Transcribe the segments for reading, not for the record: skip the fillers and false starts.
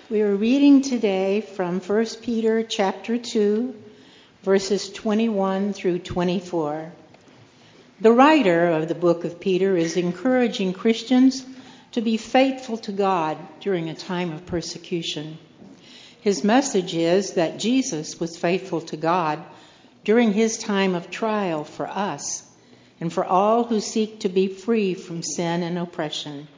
We are reading today from 1 Peter chapter 2, verses 21 through 24. The writer of the book of Peter is encouraging Christians to be faithful to God during a time of persecution. His message is that Jesus was faithful to God during his time of trial for us and for all who seek to be free from sin and oppression.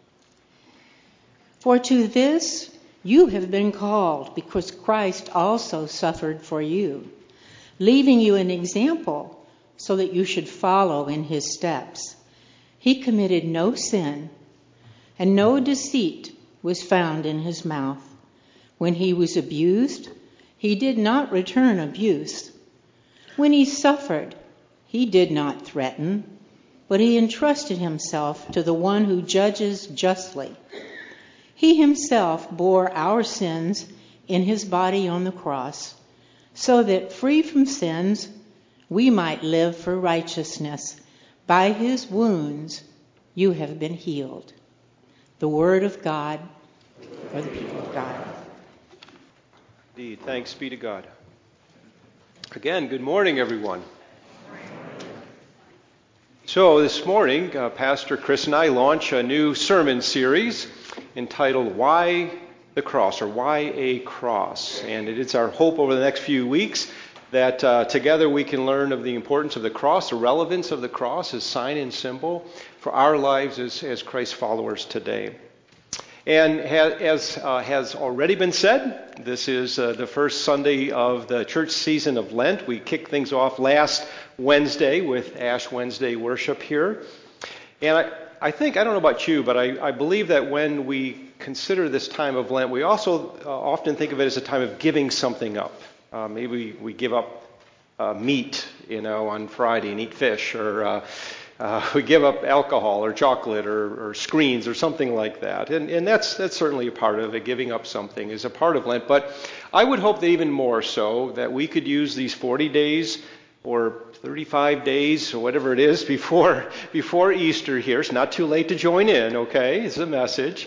For to this you have been called, because Christ also suffered for you, leaving you an example so that you should follow in his steps. He committed no sin, and no deceit was found in his mouth. When he was abused, he did not return abuse. When he suffered, he did not threaten, but he entrusted himself to the one who judges justly. He himself bore our sins in his body on the cross, so that free from sins, we might live for righteousness. By his wounds, you have been healed. The word of God for the people of God. Indeed, thanks be to God. Again, good morning, everyone. So this morning, Pastor Chris and I launch a new sermon series entitled Why the Cross, or Why a Cross. And it is our hope over the next few weeks that together we can learn of the importance of the cross, the relevance of the cross as sign and symbol for our lives as Christ followers today. And as has already been said, this is the first Sunday of the church season of Lent. We kicked things off last Wednesday with Ash Wednesday worship here. And I think, I don't know about you, but I believe that when we consider this time of Lent, we also often think of it as a time of giving something up. Maybe we give up meat, on Friday and eat fish, or we give up alcohol or chocolate or screens or something like that. And that's certainly a part of it. Giving up something is a part of Lent. But I would hope that even more so that we could use these 40 days or 35 days or whatever it is before Easter here. It's not too late to join in, okay? It's a message.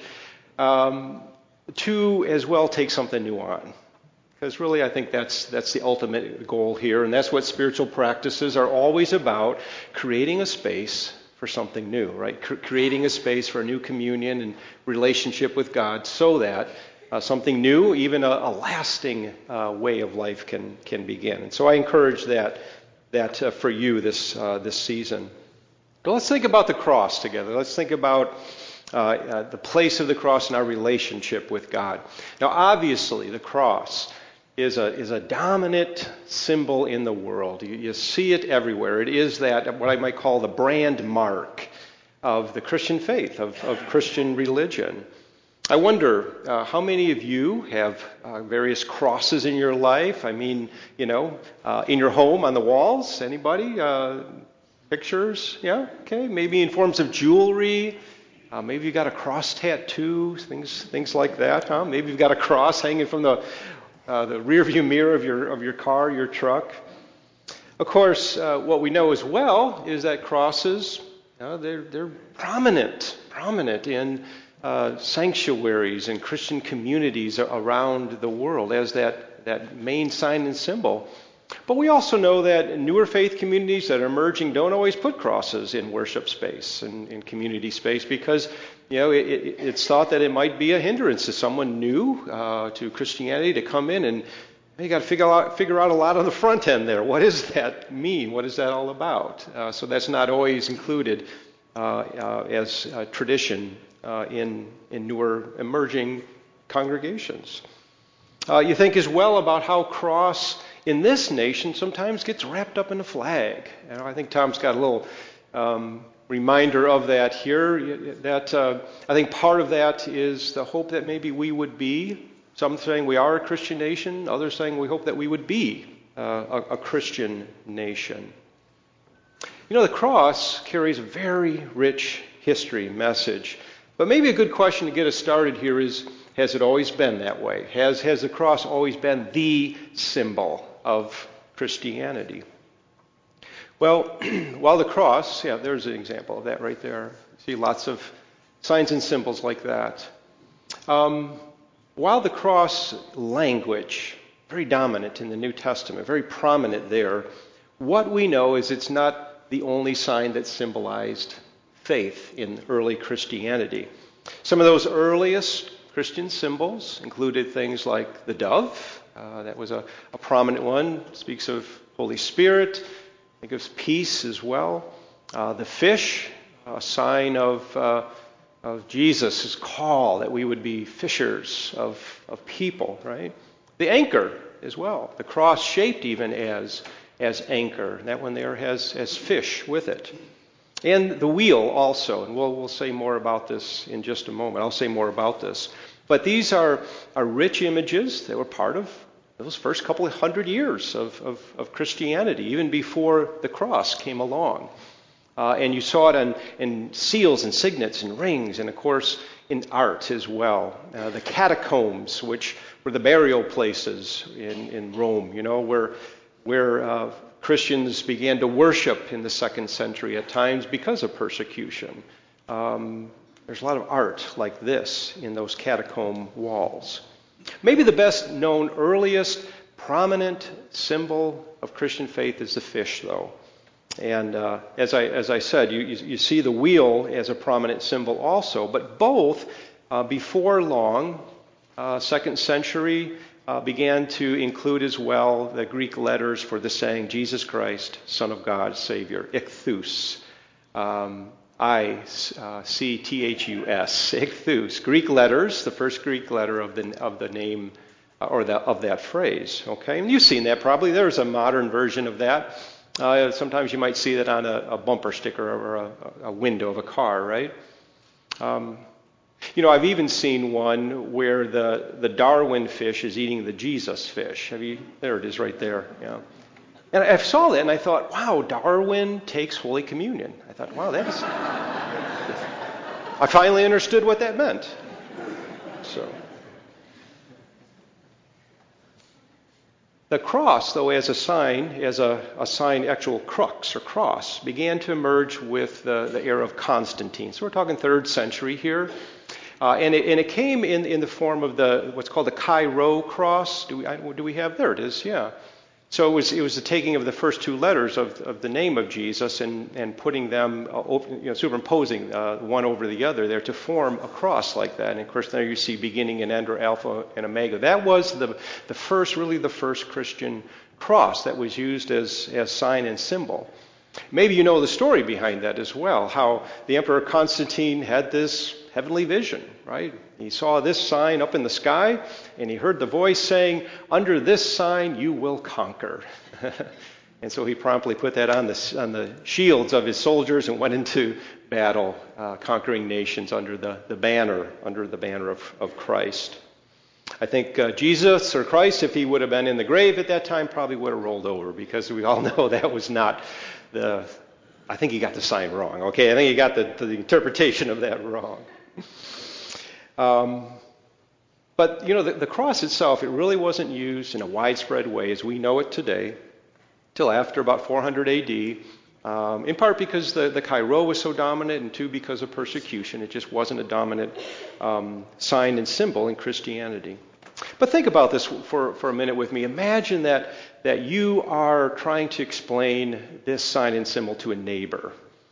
To as well take something new on. Because really I think that's the ultimate goal here, and that's what spiritual practices are always about, creating a space for something new, right? Creating a space for a new communion and relationship with God so that something new, even a lasting way of life can begin. And so I encourage that for you this season. But let's think about the cross together. Let's think about the place of the cross in our relationship with God. Now, obviously, the cross is a dominant symbol in the world. You see it everywhere. It is that, what I might call the brand mark of the Christian faith, of Christian religion. I wonder how many of you have various crosses in your life? I mean, in your home on the walls. Anybody? Pictures? Yeah? Okay. Maybe in forms of jewelry. Maybe you've got a cross tattoo, things like that, huh? Maybe you've got a cross hanging from the rearview mirror of your car, your truck. Of course, what we know as well is that crosses, they're prominent in sanctuaries and Christian communities around the world as that main sign and symbol. But we also know that newer faith communities that are emerging don't always put crosses in worship space and in community space because, it's thought that it might be a hindrance to someone new to Christianity to come in, and you got to figure out a lot on the front end there. What does that mean? What is that all about? So that's not always included as a tradition in newer emerging congregations. You think as well about how cross in this nation sometimes gets wrapped up in a flag. And I think Tom's got a little reminder of that here. That I think part of that is the hope that maybe we would be, some saying we are a Christian nation, others saying we hope that we would be a Christian nation. The cross carries a very rich history message. But maybe a good question to get us started here is, has it always been that way? Has the cross always been the symbol of Christianity? Well, while the cross, there's an example of that right there. You see lots of signs and symbols like that. while the cross language, very dominant in the New Testament, very prominent there, what we know is it's not the only sign that symbolized faith in early Christianity. Some of those earliest Christian symbols included things like the dove. That was a prominent one. It speaks of Holy Spirit. Think of peace as well. The fish, a sign of Jesus' call that we would be fishers of people, right? The anchor as well. The cross shaped even as anchor. That one there has fish with it. And the wheel also, and we'll say more about this in just a moment. I'll say more about this. But these are rich images that were part of those first couple of hundred years of Christianity, even before the cross came along. And you saw it in seals and signets and rings, and of course in art as well. The catacombs, which were the burial places in Rome, where Christians began to worship in the 2nd century at times because of persecution. There's a lot of art like this in those catacomb walls. Maybe the best known, earliest, prominent symbol of Christian faith is the fish, though. And as I said, you see the wheel as a prominent symbol also, but both, before long, 2nd century, began to include as well the Greek letters for the saying, Jesus Christ, Son of God, Savior, ichthus. I-C-T-H-U-S, ichthus. Greek letters, the first Greek letter of the name of that phrase. Okay, and you've seen that probably. There's a modern version of that. Sometimes you might see that on a bumper sticker or a window of a car, right? I've even seen one where the Darwin fish is eating the Jesus fish. There it is right there. Yeah. And I saw that and I thought, wow, Darwin takes Holy Communion. I thought, wow, I finally understood what that meant. So, the cross, though, as a sign, actual crux or cross, began to emerge with the era of Constantine. So we're talking 3rd century here. And it came in the form of what's called the Chi-Rho cross. Do we have? There it is, yeah. So it was the taking of the first 2 letters of the name of Jesus and putting them, superimposing one over the other there to form a cross like that. And of course, there you see beginning and end, or Alpha and Omega. That was the first Christian cross that was used as sign and symbol. Maybe you know the story behind that as well, how the Emperor Constantine had this heavenly vision, right? He saw this sign up in the sky, and he heard the voice saying, under this sign you will conquer. And so he promptly put that on the shields of his soldiers and went into battle, conquering nations under the banner of Christ. I think Jesus or Christ, if he would have been in the grave at that time, probably would have rolled over, because we all know that was not I think he got the sign wrong, okay? I think he got the interpretation of that wrong. But, the cross itself, it really wasn't used in a widespread way as we know it today till after about 400 A.D., in part because the Chi-Rho was so dominant, and 2, because of persecution. It just wasn't a dominant sign and symbol in Christianity. But think about this for a minute with me. Imagine that you are trying to explain this sign and symbol to a neighbor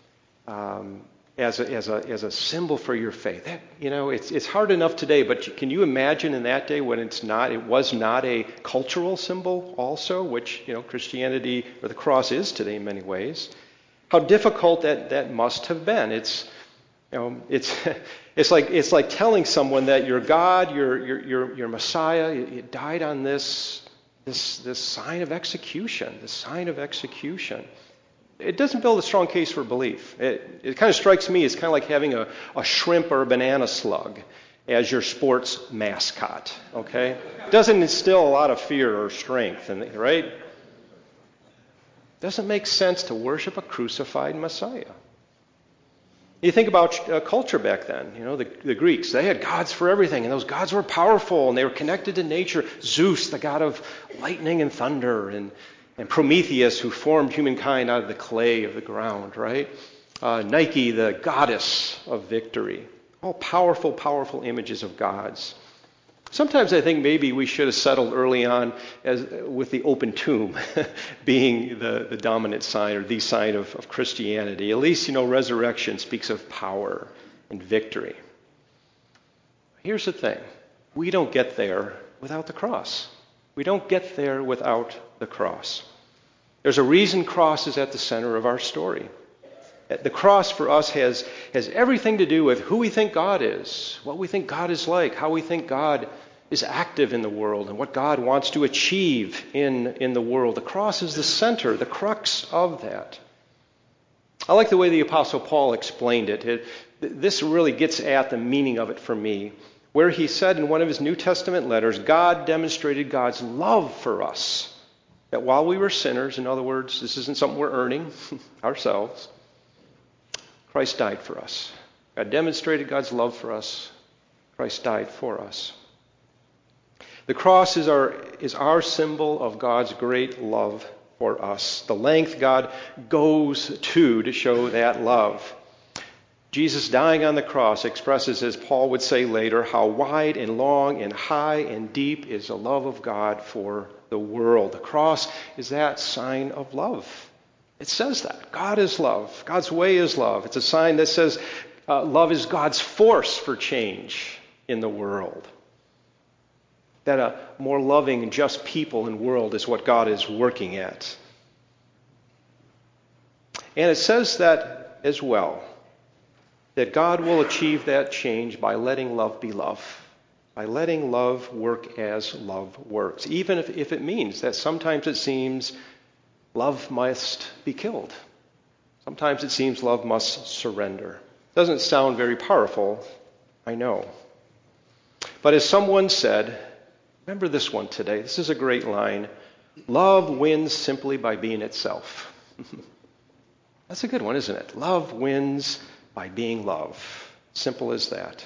as a symbol for your faith. It's hard enough today, but can you imagine in that day when it was not a cultural symbol also, which Christianity or the cross is today in many ways? How difficult that must have been. It's like telling someone that your God, your Messiah, it died on this sign of execution. The sign of execution. It doesn't build a strong case for belief. It kind of strikes me as kind of like having a shrimp or a banana slug as your sports mascot. Okay, it doesn't instill a lot of fear or strength, right? It doesn't make sense to worship a crucified Messiah. You think about culture back then. The Greeks, they had gods for everything, and those gods were powerful, and they were connected to nature. Zeus, the god of lightning and thunder, and Prometheus, who formed humankind out of the clay of the ground, right? Nike, the goddess of victory. All powerful, powerful images of gods. Sometimes I think maybe we should have settled early on with the open tomb being the dominant sign or the sign of Christianity. At least, resurrection speaks of power and victory. Here's the thing. We don't get there without the cross. We don't get there without the cross. There's a reason cross is at the center of our story. The cross for us has everything to do with who we think God is, what we think God is like, how we think God is active in the world, and what God wants to achieve in the world. The cross is the center, the crux of that. I like the way the Apostle Paul explained it. This really gets at the meaning of it for me, where he said in one of his New Testament letters, God demonstrated God's love for us. That while we were sinners, in other words, this isn't something we're earning ourselves, Christ died for us. God demonstrated God's love for us. Christ died for us. The cross is our symbol of God's great love for us. The length God goes to show that love. Jesus dying on the cross expresses, as Paul would say later, how wide and long and high and deep is the love of God for the world. The cross is that sign of love. It says that. God is love. God's way is love. It's a sign that says love is God's force for change in the world. That a more loving and just people and world is what God is working at. And it says that as well, that God will achieve that change by letting love be love, by letting love work as love works, even if it means that sometimes it seems love must be killed. Sometimes it seems love must surrender. Doesn't sound very powerful, I know. But as someone said, remember this one today. This is a great line. Love wins simply by being itself. That's a good one, isn't it? Love wins by being love. Simple as that.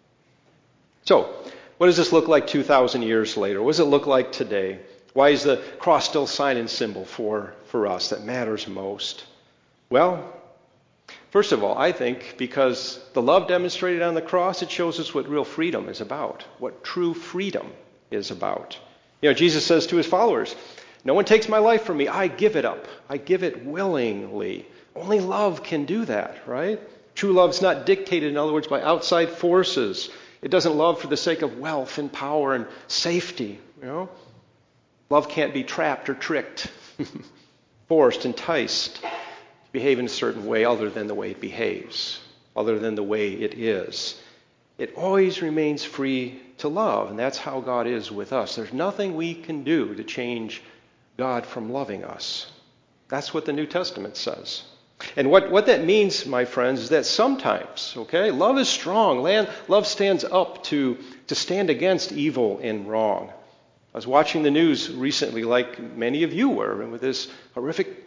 So, what does this look like 2,000 years later? What does it look like today? Why is the cross still sign and symbol for us that matters most? Well, first of all, I think because the love demonstrated on the cross, it shows us what real freedom is about, what true freedom is about. Jesus says to his followers, no one takes my life from me. I give it up. I give it willingly. Only love can do that, right? True love is not dictated, in other words, by outside forces. It doesn't love for the sake of wealth and power and safety. Love can't be trapped or tricked, forced, enticed to behave in a certain way other than the way it behaves, other than the way it is. It always remains free to love, and that's how God is with us. There's nothing we can do to change God from loving us. That's what the New Testament says. And what that means, my friends, is that sometimes, love is strong. Love stands up to stand against evil and wrong. I was watching the news recently, like many of you were, with this horrific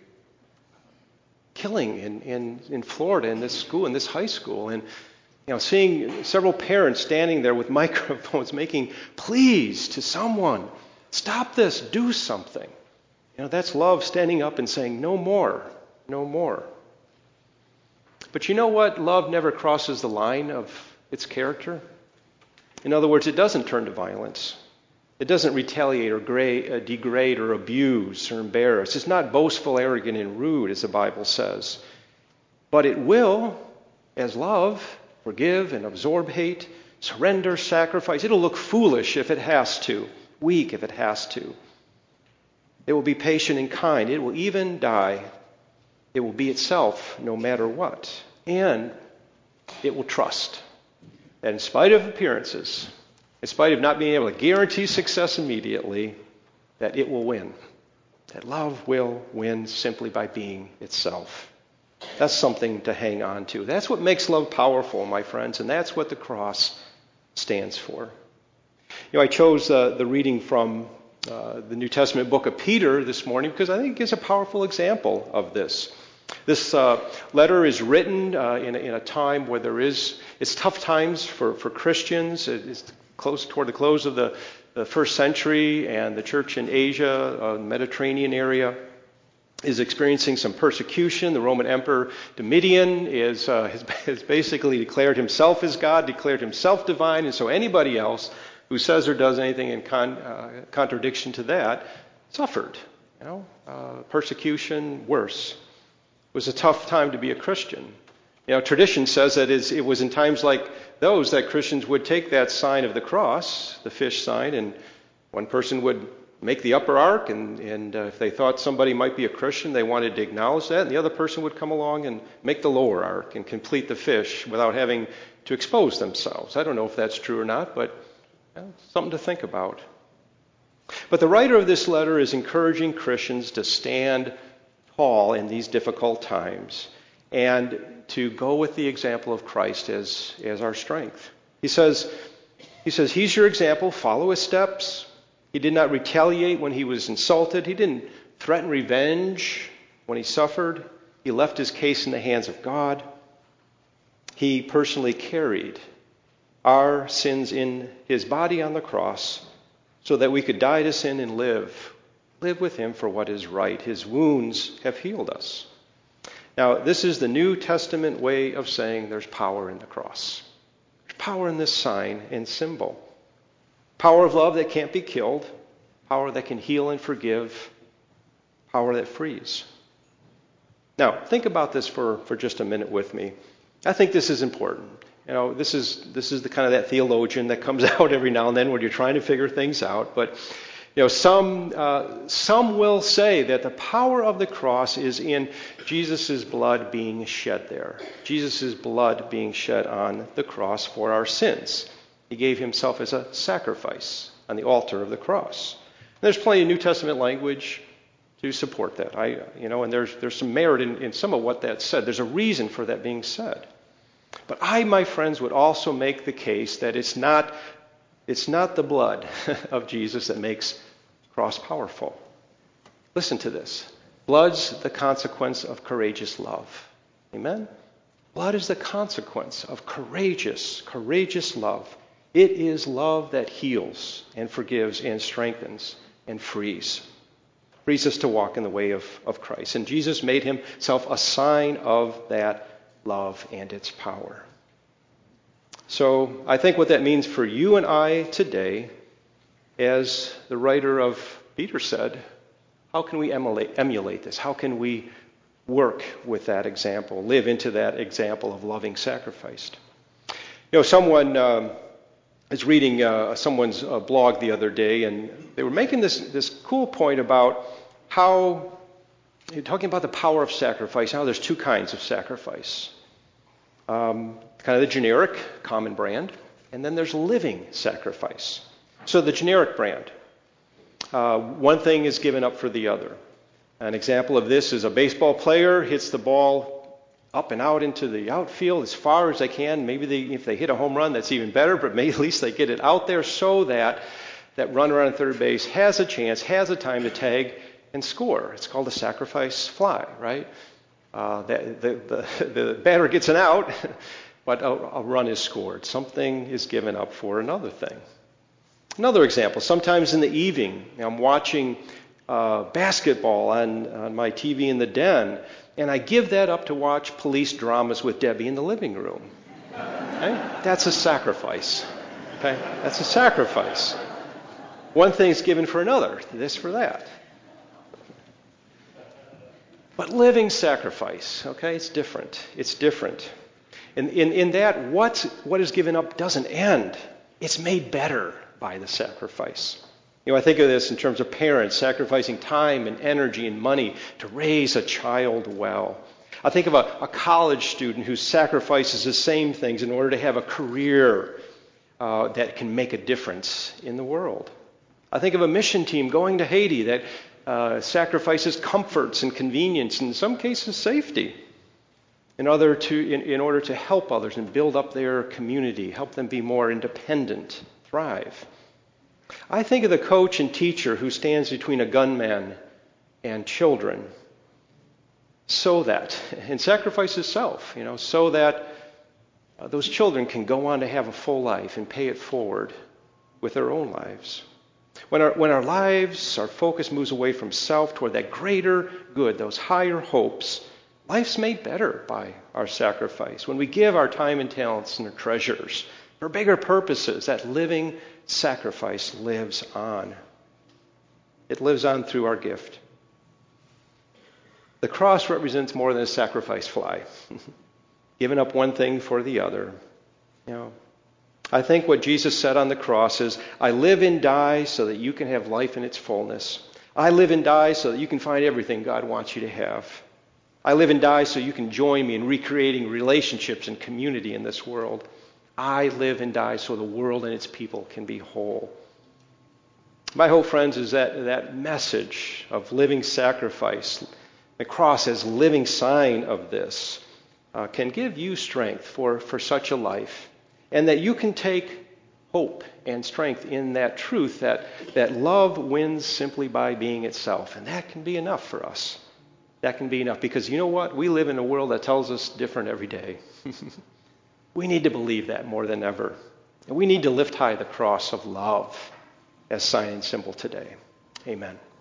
killing in Florida in this school, in this high school, and seeing several parents standing there with microphones making pleas to someone, stop this, do something. That's love standing up and saying, no more, no more. But you know what? Love never crosses the line of its character. In other words, it doesn't turn to violence. It doesn't retaliate or degrade or abuse or embarrass. It's not boastful, arrogant, and rude, as the Bible says. But it will, as love, forgive and absorb hate, surrender, sacrifice. It'll look foolish if it has to, weak if it has to. It will be patient and kind. It will even die. It will be itself no matter what. And it will trust that in spite of appearances, in spite of not being able to guarantee success immediately, that it will win. That love will win simply by being itself. That's something to hang on to. That's what makes love powerful, my friends, and that's what the cross stands for. I chose the reading from the New Testament book of Peter this morning because I think it gives a powerful example of this. This letter is written in a time where it's tough times for Christians. It's toward the close of the first century, and the church in Asia, Mediterranean area, is experiencing some persecution. The Roman Emperor Domitian has basically declared himself as God, declared himself divine, and so anybody else who says or does anything in contradiction to that suffered. Persecution, worse. It was a tough time to be a Christian. Tradition says that it was in times like those that Christians would take that sign of the cross, the fish sign, and one person would make the upper ark, and if they thought somebody might be a Christian, they wanted to acknowledge that, and the other person would come along and make the lower ark and complete the fish without having to expose themselves. I don't know if that's true or not, but something to think about. But the writer of this letter is encouraging Christians to stand tall in these difficult times and to go with the example of Christ as our strength. He says, he's your example, follow his steps. He did not retaliate when he was insulted. He didn't threaten revenge when he suffered. He left his case in the hands of God. He personally carried our sins in his body on the cross so that we could die to sin and live with him for what is right. His wounds have healed us. Now, this is the New Testament way of saying there's power in the cross. There's power in this sign and symbol. Power of love that can't be killed. Power that can heal and forgive. Power that frees. Now, think about this for just a minute with me. I think this is important. This is the kind of that theologian that comes out every now and then when you're trying to figure things out. But some will say that the power of the cross is in Jesus' blood being shed there. Jesus' blood being shed on the cross for our sins. He gave himself as a sacrifice on the altar of the cross. And there's plenty of New Testament language to support that. And there's some merit in some of what that said. There's a reason for that being said. But I, my friends, would also make the case that it's not the blood of Jesus that makes the cross powerful. Listen to this. Blood's the consequence of courageous love. Amen? Blood is the consequence of courageous love. It is love that heals and forgives and strengthens and frees us to walk in the way of Christ. And Jesus made himself a sign of that love and its power. So I think what that means for you and I today, as the writer of Peter said, how can we emulate this? How can we work with that example, live into that example of loving sacrifice? Someone is reading someone's blog the other day, and they were making this cool point about how, talking about the power of sacrifice, how there's two kinds of sacrifice. Kind of the generic, common brand, and then there's living sacrifice. So the generic brand, one thing is given up for the other. An example of this is a baseball player hits the ball up and out into the outfield as far as they can. Maybe if they hit a home run, that's even better, but maybe at least they get it out there so that that runner on third base has a chance, has a time to tag and score. It's called a sacrifice fly, right? The batter gets an out, but a run is scored. Something is given up for another thing. Another example, sometimes in the evening, I'm watching basketball on my TV in the den, and I give that up to watch police dramas with Debbie in the living room. Okay? That's a sacrifice. Okay? That's a sacrifice. One thing's given for another, this for that. But living sacrifice, okay, it's different. It's different. In that, what is given up doesn't end. It's made better by the sacrifice. I think of this in terms of parents sacrificing time and energy and money to raise a child well. I think of a college student who sacrifices the same things in order to have a career that can make a difference in the world. I think of a mission team going to Haiti that sacrifices comforts and convenience, and in some cases safety, in order to help others and build up their community, help them be more independent, thrive. I think of the coach and teacher who stands between a gunman and children and sacrifices self, so that those children can go on to have a full life and pay it forward with their own lives. When our lives, our focus moves away from self toward that greater good, those higher hopes, life's made better by our sacrifice. When we give our time and talents and our treasures For bigger purposes, that living sacrifice lives on. It lives on through our gift. The cross represents more than a sacrifice fly. Giving up one thing for the other. I think what Jesus said on the cross is, I live and die so that you can have life in its fullness. I live and die so that you can find everything God wants you to have. I live and die so you can join me in recreating relationships and community in this world. I live and die so the world and its people can be whole. My hope, friends, is that message of living sacrifice, the cross as living sign of this, can give you strength for such a life, and that you can take hope and strength in that truth that love wins simply by being itself. And that can be enough for us. That can be enough, because you know what? We live in a world that tells us different every day. We need to believe that more than ever. And we need to lift high the cross of love as sign and symbol today. Amen.